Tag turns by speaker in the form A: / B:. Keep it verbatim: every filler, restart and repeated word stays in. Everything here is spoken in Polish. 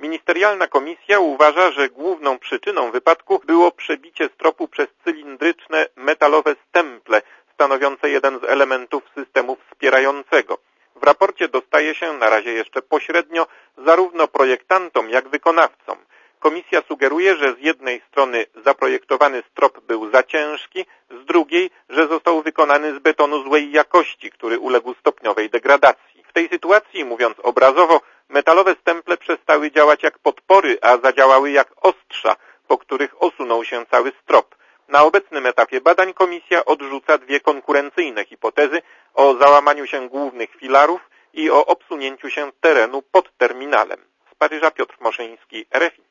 A: Ministerialna komisja uważa, że główną przyczyną wypadku było przebicie stropu przez cylindryczne metalowe stemple, stanowiące jeden z elementów systemu wspierającego. W raporcie dostaje się, na razie jeszcze pośrednio, zarówno projektantom, jak wykonawcom. Komisja sugeruje, że z jednej strony zaprojektowany strop był za ciężki, z drugiej, że został wykonany z betonu złej jakości, który uległ stopniowej degradacji. W tej sytuacji, mówiąc obrazowo, metalowe stemple przestały działać jak podpory, a zadziałały jak ostrza, po których osunął się cały strop. Na obecnym etapie badań komisja odrzuca dwie konkurencyjne hipotezy o załamaniu się głównych filarów i o obsunięciu się terenu pod terminalem. Z Paryża Piotr Moszyński, R F I.